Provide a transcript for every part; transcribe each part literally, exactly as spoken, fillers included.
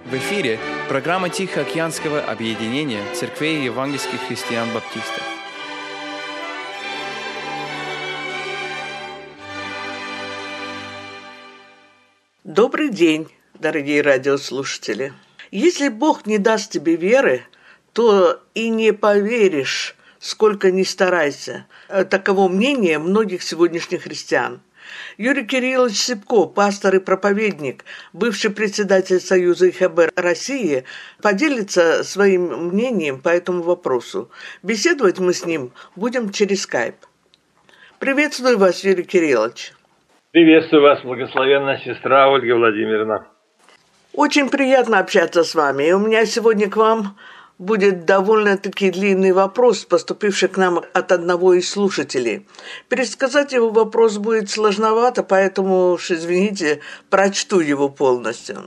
В эфире программа Тихоокеанского объединения церквей евангельских христиан-баптистов. Добрый день, дорогие радиослушатели. Если Бог не даст тебе веры, то и не поверишь, сколько ни старайся. Таково мнение многих сегодняшних христиан. Юрий Кириллович Сипко, пастор и проповедник, бывший председатель Союза ИХБ России, поделится своим мнением по этому вопросу. Беседовать мы с ним будем через скайп. Приветствую вас, Юрий Кириллович. Приветствую вас, благословенная сестра Ольга Владимировна. Очень приятно общаться с вами. И у меня сегодня к вам будет довольно-таки длинный вопрос, поступивший к нам от одного из слушателей. Пересказать его вопрос будет сложновато, поэтому уж, извините, прочту его полностью.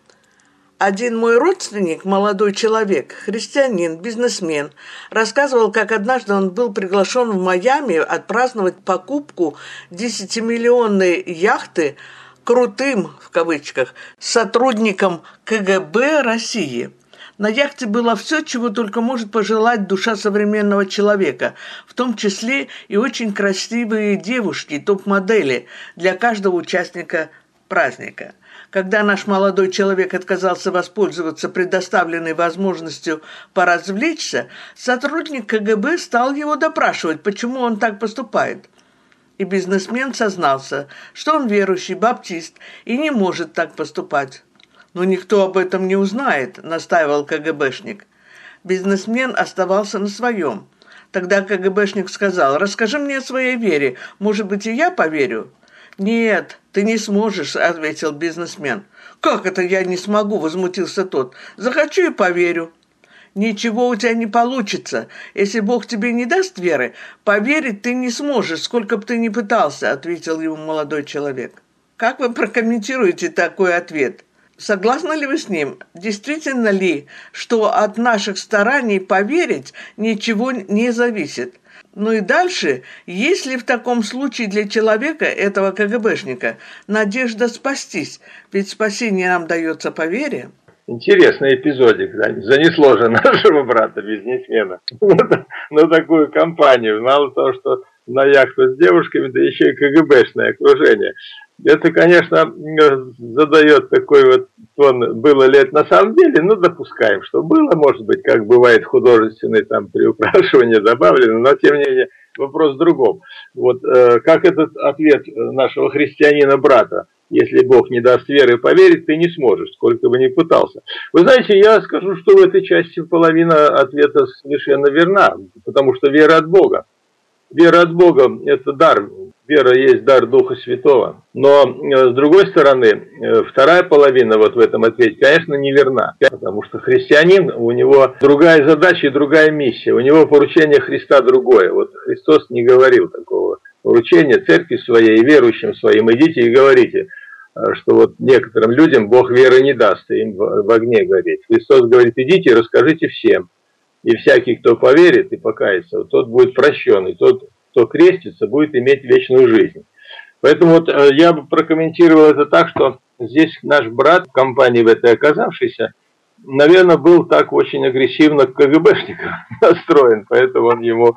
Один мой родственник, молодой человек, христианин, бизнесмен, рассказывал, как однажды он был приглашен в Майами отпраздновать покупку десятимиллионной яхты крутым, в кавычках, сотрудником КГБ России. На яхте было все, чего только может пожелать душа современного человека, в том числе и очень красивые девушки, топ-модели для каждого участника праздника. Когда наш молодой человек отказался воспользоваться предоставленной возможностью поразвлечься, сотрудник КГБ стал его допрашивать, почему он так поступает. И бизнесмен сознался, что он верующий баптист и не может так поступать. «Но никто об этом не узнает», — настаивал КГБшник. Бизнесмен оставался на своем. Тогда КГБшник сказал: «Расскажи мне о своей вере, может быть, и я поверю?» «Нет, ты не сможешь», — ответил бизнесмен. «Как это я не смогу?» — возмутился тот. «Захочу и поверю». «Ничего у тебя не получится. Если Бог тебе не даст веры, поверить ты не сможешь, сколько бы ты ни пытался», — ответил ему молодой человек. Как вы прокомментируете такой ответ? Согласны ли вы с ним? Действительно ли, что от наших стараний поверить ничего не зависит? Ну и дальше, есть ли в таком случае для человека, этого КГБшника, надежда спастись? Ведь спасение нам дается по вере. Интересный эпизодик, да? Занесло же нашего брата-бизнесмена на такую компанию. Мало того, что на яхту с девушками, да еще и КГБшное окружение. Это, конечно, задает такой вот тон, было ли это на самом деле, ну, допускаем, что было, может быть, как бывает художественное там приукрашивание добавлено, но, тем не менее, вопрос в другом. Вот э, как этот ответ нашего христианина-брата: если Бог не даст веры, поверить ты не сможешь, сколько бы ни пытался. Вы знаете, я скажу, что в этой части половина ответа совершенно верна, потому что вера от Бога. Вера от Бога – это дар. Вера есть дар Духа Святого. Но, с другой стороны, вторая половина вот в этом ответе, конечно, неверна. Потому что христианин, у него другая задача и другая миссия. У него поручение Христа другое. Вот Христос не говорил такого поручения церкви своей и верующим своим: идите и говорите, что вот некоторым людям Бог веры не даст, и им в огне гореть. Христос говорит: идите и расскажите всем. И всякий, кто поверит и покается, тот будет прощен, и тот, кто крестится, будет иметь вечную жизнь. Поэтому вот я бы прокомментировал это так, что здесь наш брат в компании в этой оказавшийся, наверное, был так очень агрессивно к КГБшникам настроен, поэтому он ему,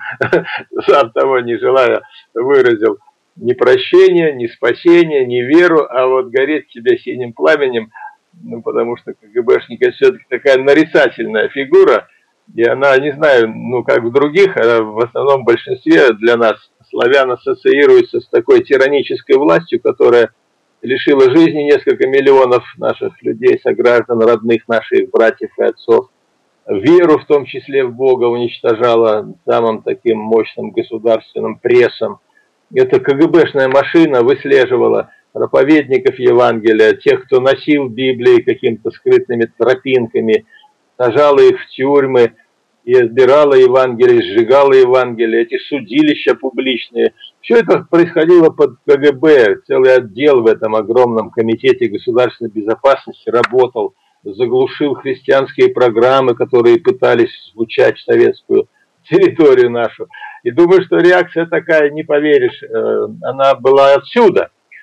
сам того не желая, выразил ни прощение, ни спасение, ни веру, а вот гореть тебя синим пламенем, ну, потому что КГБшник — это все-таки такая нарицательная фигура. И она, не знаю, ну как в других, а в основном в большинстве для нас славян ассоциируется с такой тиранической властью, которая лишила жизни несколько миллионов наших людей, сограждан, родных наших братьев и отцов. Веру, в том числе в Бога, уничтожала самым таким мощным государственным прессом. Эта КГБшная машина выслеживала проповедников Евангелия, тех, кто носил Библии какими-то скрытыми тропинками, сажала их в тюрьмы и отбирала Евангелие, сжигала Евангелие, эти судилища публичные. Все это происходило под КГБ, целый отдел в этом огромном комитете государственной безопасности работал, заглушил христианские программы, которые пытались звучать в советскую территорию нашу. И думаю, что реакция такая, не поверишь, она была отсюда.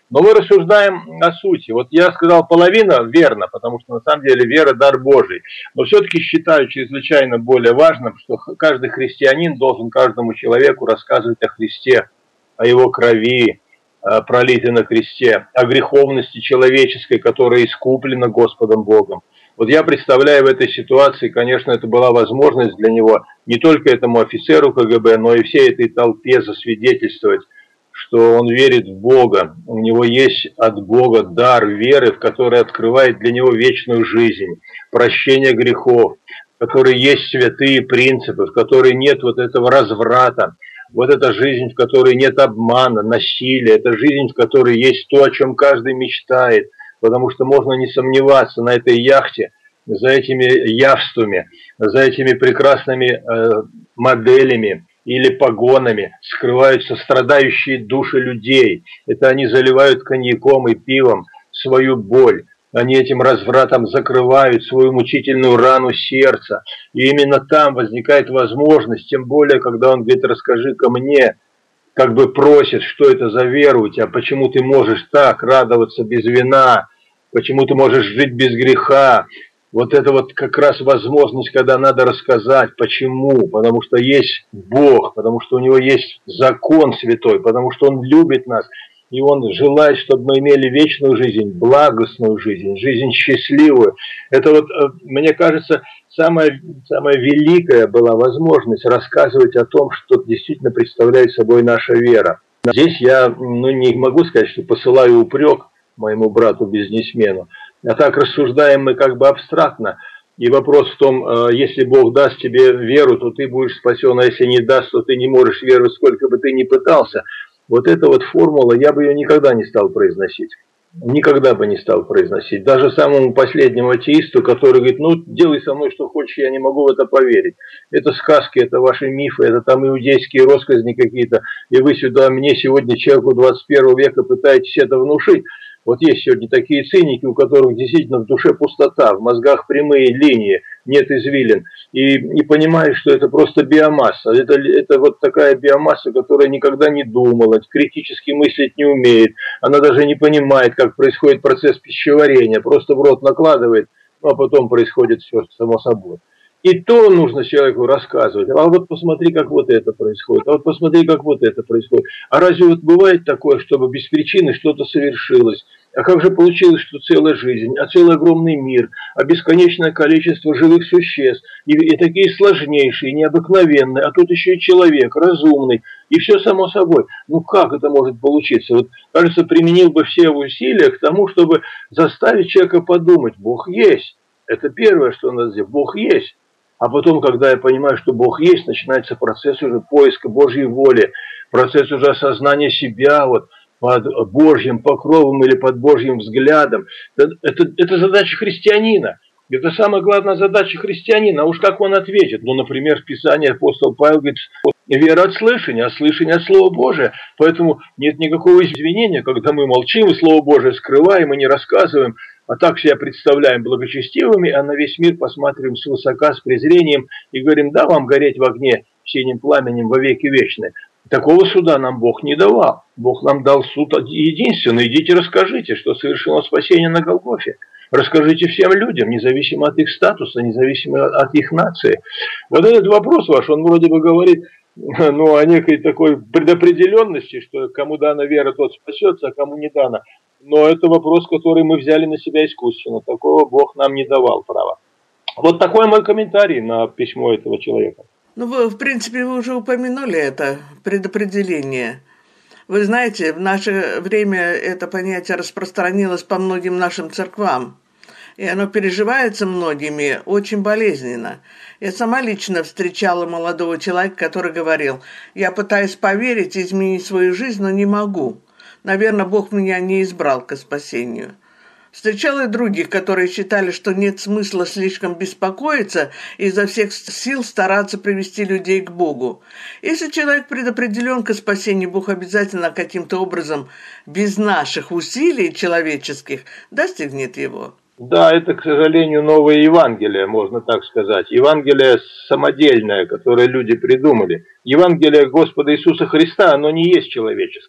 Но мы рассуждаем о сути. Вот я сказал половина верно, потому что на самом деле вера – дар Божий. Но все-таки считаю чрезвычайно более важным, что каждый христианин должен каждому человеку рассказывать о Христе, о его крови, пролитой на кресте, о греховности человеческой, которая искуплена Господом Богом. Вот я представляю в этой ситуации, конечно, это была возможность для него не только этому офицеру КГБ, но и всей этой толпе засвидетельствовать, что он верит в Бога, у него есть от Бога дар веры, в который открывает для него вечную жизнь, прощение грехов, в которой есть святые принципы, в которой нет вот этого разврата, вот эта жизнь, в которой нет обмана, насилия, это жизнь, в которой есть то, о чем каждый мечтает, потому что можно не сомневаться, на этой яхте, за этими явствами, за этими прекрасными э, моделями или погонами скрываются страдающие души людей. Это они заливают коньяком и пивом свою боль. Они этим развратом закрывают свою мучительную рану сердца. И именно там возникает возможность, тем более, когда он говорит: расскажи-ка мне, как бы просит, что это за вера у тебя, почему ты можешь так радоваться без вина, почему ты можешь жить без греха. Вот это вот как раз возможность, когда надо рассказать, почему. Потому что есть Бог, потому что у Него есть закон святой, потому что Он любит нас. И Он желает, чтобы мы имели вечную жизнь, благостную жизнь, жизнь счастливую. Это вот, мне кажется, самая, самая великая была возможность рассказывать о том, что действительно представляет собой наша вера. Здесь я ну, не могу сказать, что посылаю упрек моему брату-бизнесмену, а так рассуждаем мы как бы абстрактно. И вопрос в том, если Бог даст тебе веру, то ты будешь спасен, а если не даст, то ты не можешь веровать, сколько бы ты ни пытался. Вот эта вот формула, я бы ее никогда не стал произносить. Никогда бы не стал произносить. Даже самому последнему атеисту, который говорит: ну, делай со мной что хочешь, я не могу в это поверить. Это сказки, это ваши мифы, это там иудейские россказни какие-то. И вы сюда, мне сегодня, человеку двадцать первого века, пытаетесь это внушить. Вот есть сегодня такие циники, у которых действительно в душе пустота, в мозгах прямые линии, нет извилин. И не понимаешь, что это просто биомасса. Это, это вот такая биомасса, которая никогда не думала, критически мыслить не умеет. Она даже не понимает, как происходит процесс пищеварения. Просто в рот накладывает, ну, а потом происходит все само собой. И то нужно человеку рассказывать. А вот посмотри, как вот это происходит. А вот посмотри, как вот это происходит. А разве вот бывает такое, чтобы без причины что-то совершилось? А как же получилось, что целая жизнь, а целый огромный мир, а бесконечное количество живых существ, и, и такие сложнейшие, необыкновенные, а тут еще и человек, разумный, и все само собой. Ну как это может получиться? Вот, кажется, применил бы все усилия к тому, чтобы заставить человека подумать: Бог есть. Это первое, что надо сделать. Бог есть. А потом, когда я понимаю, что Бог есть, начинается процесс уже поиска Божьей воли, процесс уже осознания себя вот, под Божьим покровом или под Божьим взглядом. Это, это, это задача христианина. Это самая главная задача христианина. А уж как он ответит? Ну, например, в Писании апостол Павел говорит: вера от слышания, а слышание от Слова Божия. Поэтому нет никакого извинения, когда мы молчим и Слово Божие скрываем и не рассказываем, а так себя представляем благочестивыми, а на весь мир посматриваем свысока, с презрением и говорим: да, вам гореть в огне синим пламенем во веки вечные. Такого суда нам Бог не давал. Бог нам дал суд единственный. Идите расскажите, что совершено спасение на Голгофе. Расскажите всем людям, независимо от их статуса, независимо от их нации. Вот этот вопрос ваш, он вроде бы говорит ну, о некой такой предопределенности, что кому дана вера, тот спасется, а кому не дана. Но это вопрос, который мы взяли на себя искусственно. Такого Бог нам не давал права. Вот такой мой комментарий на письмо этого человека. Ну, вы, в принципе, вы уже упомянули это предопределение. Вы знаете, в наше время это понятие распространилось по многим нашим церквам. И оно переживается многими очень болезненно. Я сама лично встречала молодого человека, который говорил: я пытаюсь поверить и изменить свою жизнь, но не могу. Наверное, Бог меня не избрал ко спасению. Встречала и других, которые считали, что нет смысла слишком беспокоиться и изо всех сил стараться привести людей к Богу. Если человек предопределен ко спасению, Бог обязательно каким-то образом, без наших усилий человеческих, достигнет его. Да, это, к сожалению, новое Евангелие, можно так сказать. Евангелие самодельное, которое люди придумали. Евангелие Господа Иисуса Христа, оно не есть человеческое.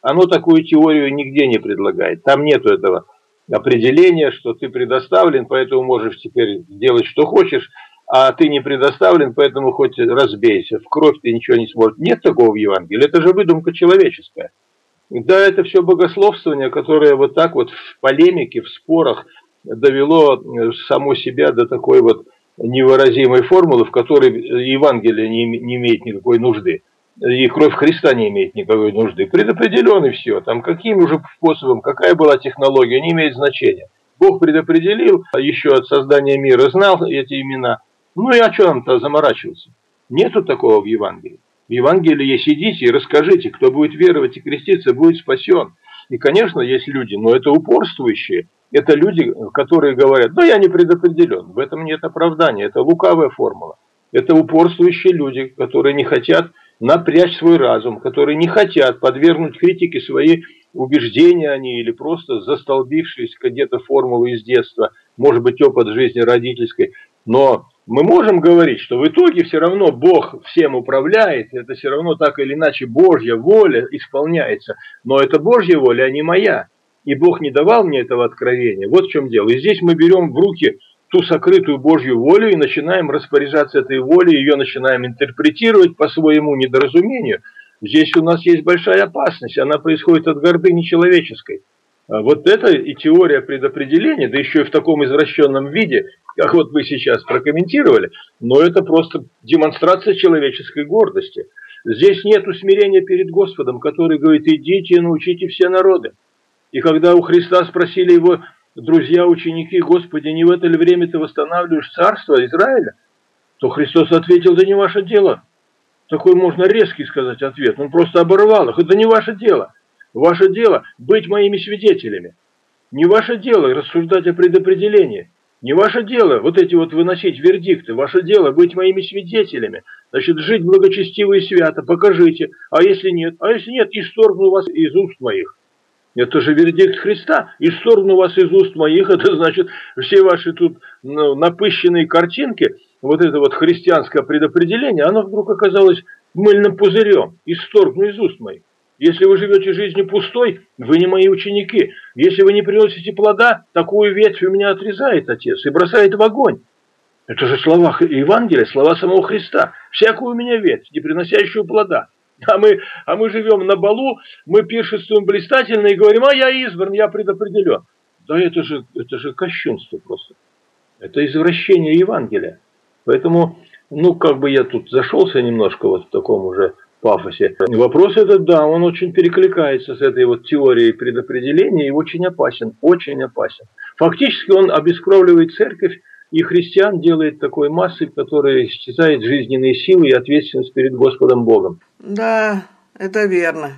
Оно такую теорию нигде не предлагает. Там нету этого определения, что ты предоставлен, поэтому можешь теперь делать, что хочешь, а ты не предоставлен, поэтому хоть разбейся. В кровь ты ничего не сможешь. Нет такого в Евангелии. Это же выдумка человеческая. Да, это все богословствование, которое вот так вот в полемике, в спорах довело само себя до такой вот невыразимой формулы, в которой Евангелие не, не имеет никакой нужды. И кровь Христа не имеет никакой нужды. Предопределен и все. Там каким уже способом, какая была технология, не имеет значения. Бог предопределил, еще от создания мира знал эти имена. Ну и о чем-то заморачивался? Нету такого в Евангелии. В Евангелии есть: идите и расскажите, кто будет веровать и креститься, будет спасен. И, конечно, есть люди, но это упорствующие. Это люди, которые говорят: ну я не предопределен. В этом нет оправдания. Это лукавая формула. Это упорствующие люди, которые не хотят напрячь свой разум, которые не хотят подвергнуть критике свои убеждения они или просто застолбившись где-то формулу из детства, может быть, опыт жизни родительской. Но мы можем говорить, что в итоге все равно Бог всем управляет, это все равно так или иначе Божья воля исполняется. Но это Божья воля, а не моя. И Бог не давал мне этого откровения. Вот в чем дело. И здесь мы берем в руки ту сокрытую Божью волю и начинаем распоряжаться этой волей, ее начинаем интерпретировать по своему недоразумению. Здесь у нас есть большая опасность, она происходит от гордыни человеческой. Вот это и теория предопределения, да еще и в таком извращенном виде, как вот вы сейчас прокомментировали, но это просто демонстрация человеческой гордости. Здесь нет усмирения перед Господом, который говорит: идите и научите все народы. И когда у Христа спросили его друзья, ученики: Господи, не в это ли время ты восстанавливаешь царство Израиля? То Христос ответил: да не ваше дело. Такой можно резкий сказать ответ. Он просто оборвал их. Это не ваше дело. Ваше дело быть моими свидетелями. Не ваше дело рассуждать о предопределении. Не ваше дело вот эти вот выносить вердикты. Ваше дело быть моими свидетелями. Значит, жить благочестиво и свято. Покажите. А если нет? А если нет, исторгну вас из уст моих. Это же вердикт Христа. Исторгну вас из уст моих. Это значит, все ваши тут ну, напыщенные картинки, вот это вот христианское предопределение, оно вдруг оказалось мыльным пузырем. Исторгну из уст моих. Если вы живете жизнью пустой, вы не мои ученики. Если вы не приносите плода, такую ветвь у меня отрезает Отец и бросает в огонь. Это же слова Евангелия, слова самого Христа. Всякую у меня ветвь, не приносящую плода. А мы, а мы живем на балу, мы пиршествуем блистательно и говорим: а я избран, я предопределен. Да это же, это же кощунство просто. Это извращение Евангелия. Поэтому, ну, как бы я тут зашелся немножко вот в таком уже пафосе. Вопрос этот, да, он очень перекликается с этой вот теорией предопределения и очень опасен, очень опасен. Фактически он обескровливает церковь и христиан, делает такой массой, которая исчезает жизненные силы и ответственность перед Господом Богом. Да, это верно.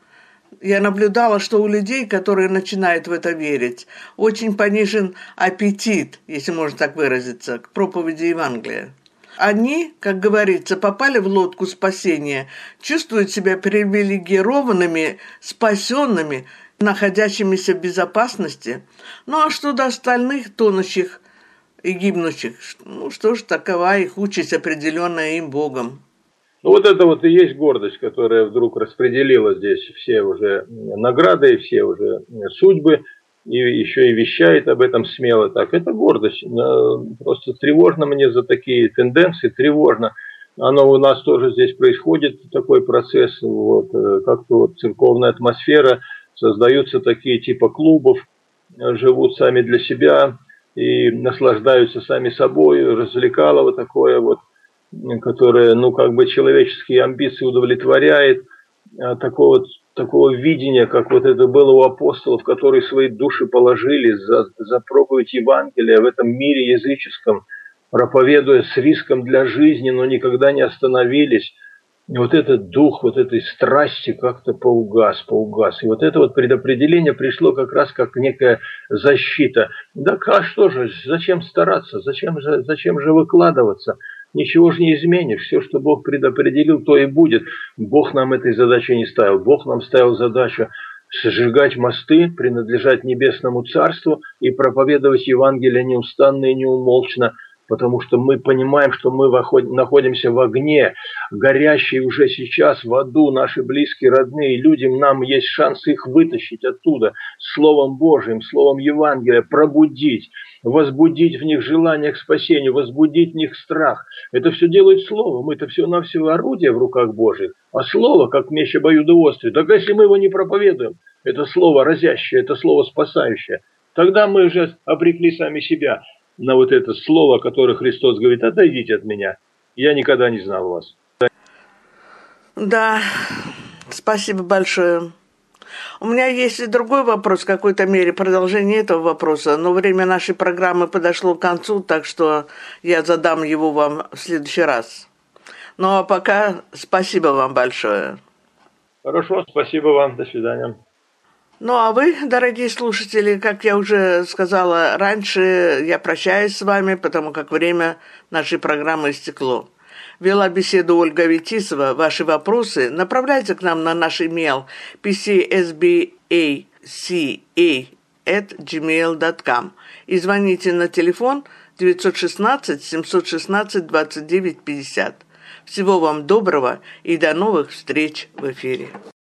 Я наблюдала, что у людей, которые начинают в это верить, очень понижен аппетит, если можно так выразиться, к проповеди Евангелия. Они, как говорится, попали в лодку спасения, чувствуют себя привилегированными, спасенными, находящимися в безопасности. Ну а что до остальных тонущих и гибнущих? Ну что ж, такова их участь, определенная им Богом. Ну вот это вот и есть гордость, которая вдруг распределила здесь все уже награды, все уже судьбы, и еще и вещает об этом смело так. Это гордость. Просто тревожно мне за такие тенденции, тревожно. Оно у нас тоже здесь происходит, такой процесс, вот, как-то вот церковная атмосфера, создаются такие типа клубов, живут сами для себя и наслаждаются сами собой, развлекалово такое вот, которое, ну, как бы человеческие амбиции удовлетворяет, такого, такого видения, как вот это было у апостолов, которые свои души положили за, за проповедь Евангелия в этом мире языческом, проповедуя с риском для жизни, но никогда не остановились. И вот этот дух вот этой страсти как-то поугас, поугас. И вот это вот предопределение пришло как раз как некая защита. Да а что же, зачем стараться, зачем же, зачем же выкладываться? Ничего же не изменишь. Все, что Бог предопределил, то и будет. Бог нам этой задачи не ставил. Бог нам ставил задачу сжигать мосты, принадлежать небесному царству и проповедовать Евангелие неустанно и неумолчно, потому что мы понимаем, что мы находимся в огне, горящий уже сейчас в аду, наши близкие, родные, людям, нам есть шанс их вытащить оттуда Словом Божьим, Словом Евангелия, пробудить, возбудить в них желание к спасению, возбудить в них страх. Это все делает Слово, мы это все-навсего орудие в руках Божьих, а Слово, как меч обоюдоострый. Так если мы его не проповедуем, это Слово разящее, это Слово спасающее, тогда мы уже обрекли сами себя на вот это слово, которое Христос говорит: отойдите от меня, я никогда не знал вас. Да, спасибо большое. У меня есть и другой вопрос, в какой-то мере продолжение этого вопроса, но время нашей программы подошло к концу, так что я задам его вам в следующий раз. Ну а пока спасибо вам большое. Хорошо, спасибо вам, до свидания. Ну а вы, дорогие слушатели, как я уже сказала раньше, я прощаюсь с вами, потому как время нашей программы истекло. Вела беседу Ольга Ветисова. Ваши вопросы направляйте к нам на наш имейл пи си эс би эй си эй эт джимейл точка ком и звоните на телефон девятьсот шестнадцать семьсот шестнадцать двадцать девять пятьдесят. Всего вам доброго и до новых встреч в эфире.